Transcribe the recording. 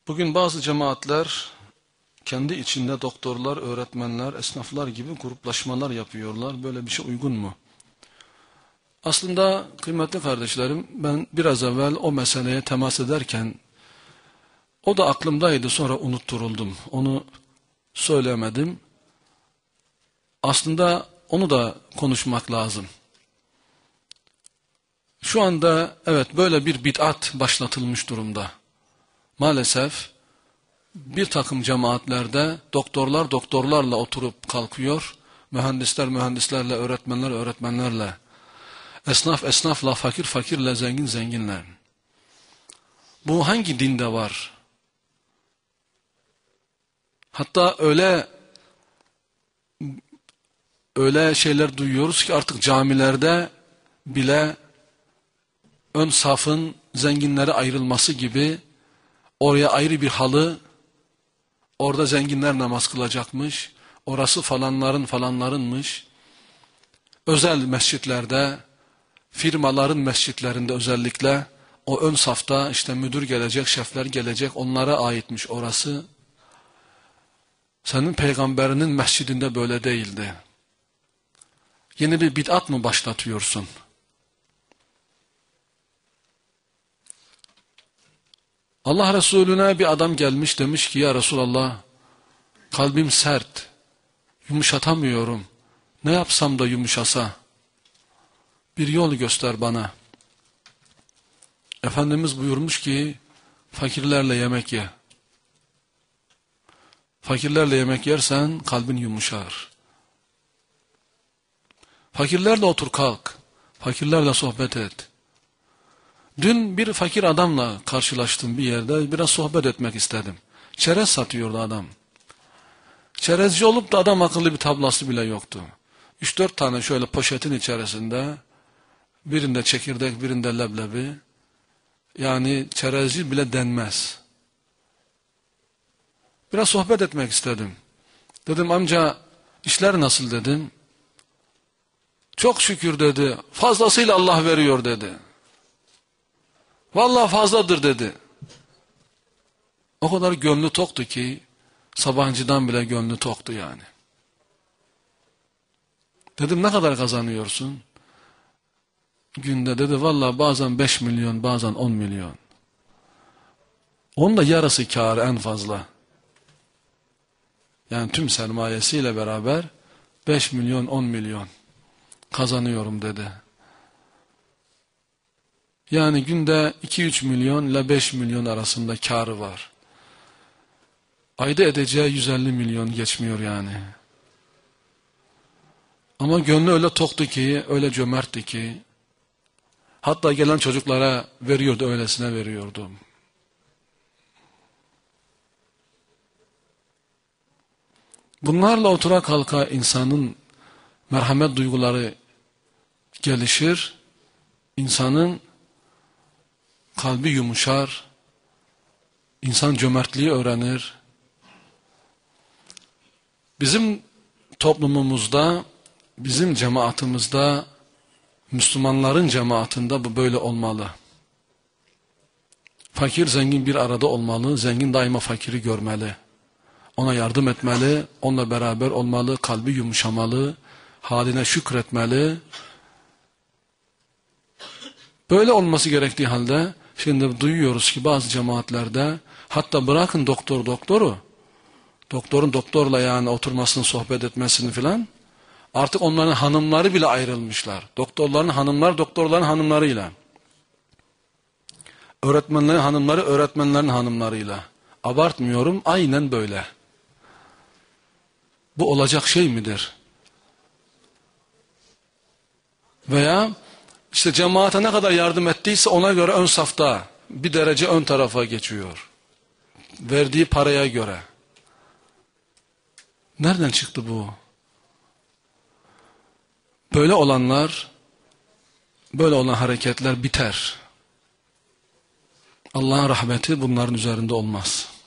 Bugün bazı cemaatler kendi içinde doktorlar, öğretmenler, esnaflar gibi gruplaşmalar yapıyorlar. Böyle bir şey uygun mu? Aslında kıymetli kardeşlerim, ben biraz evvel o meseleye temas ederken o da aklımdaydı, sonra unutturuldum. Onu söylemedim. Aslında onu da konuşmak lazım. Şu anda evet böyle bir bid'at başlatılmış durumda. Maalesef bir takım cemaatlerde doktorlar doktorlarla oturup kalkıyor, mühendisler mühendislerle, öğretmenler öğretmenlerle, esnaf esnafla, fakir fakirle, zengin zenginle. Bu hangi dinde var? Hatta öyle şeyler duyuyoruz ki artık camilerde bile ön safın zenginlere ayrılması gibi, oraya ayrı bir halı, orada zenginler namaz kılacakmış, orası falanların falanlarınmış. Özel mescitlerde, firmaların mescitlerinde özellikle o ön safta işte müdür gelecek, şefler gelecek, onlara aitmiş orası. Senin peygamberinin mescidinde böyle değildi. Yeni bir bid'at mı başlatıyorsun? Allah Resulüne bir adam gelmiş, demiş ki ya Resulallah, kalbim sert, yumuşatamıyorum. Ne yapsam da yumuşasa? Bir yol göster bana. Efendimiz buyurmuş ki fakirlerle yemek ye. Fakirlerle yemek yersen kalbin yumuşar. Fakirlerle otur kalk. Fakirlerle sohbet et. Dün bir fakir adamla karşılaştım bir yerde, biraz sohbet etmek istedim. Çerez satıyordu adam. Çerezci olup da adam akıllı bir tablası bile yoktu. 3-4 tane şöyle poşetin içerisinde, birinde çekirdek, birinde leblebi. Yani çerezci bile denmez. Biraz sohbet etmek istedim. Dedim amca işler nasıl dedim. Çok şükür dedi. Fazlasıyla Allah veriyor dedi. Vallahi fazladır dedi. O kadar gönlü toktu ki Sabancı'dan bile gönlü toktu yani. Dedim ne kadar kazanıyorsun? Günde dedi vallahi bazen 5 milyon bazen 10 milyon. Onun da yarısı kârı en fazla. Yani tüm sermayesiyle beraber 5 milyon 10 milyon kazanıyorum dedi. Yani günde 2-3 milyon ile 5 milyon arasında kârı var. Ayda edeceği 150 milyon geçmiyor yani. Ama gönlü öyle toktu ki, öyle cömertti ki, hatta gelen çocuklara veriyordu, öylesine veriyordu. Bunlarla otura kalka insanın merhamet duyguları gelişir, insanın kalbi yumuşar, insan cömertliği öğrenir. Bizim toplumumuzda, bizim cemaatimizde, Müslümanların cemaatinde bu böyle olmalı. Fakir zengin bir arada olmalı, zengin daima fakiri görmeli. Ona yardım etmeli, onunla beraber olmalı, kalbi yumuşamalı, haline şükretmeli. Böyle olması gerektiği halde şimdi duyuyoruz ki bazı cemaatlerde, hatta bırakın doktorun doktorla yani oturmasını, sohbet etmesini filan, artık onların hanımları bile ayrılmışlar. Doktorların hanımları doktorların hanımlarıyla. Öğretmenlerin hanımları öğretmenlerin hanımlarıyla. Abartmıyorum, aynen böyle. Bu olacak şey midir? Veya işte cemaate ne kadar yardım ettiyse ona göre ön safta, bir derece ön tarafa geçiyor. Verdiği paraya göre. Nereden çıktı bu? Böyle olan hareketler biter. Allah'ın rahmeti bunların üzerinde olmaz.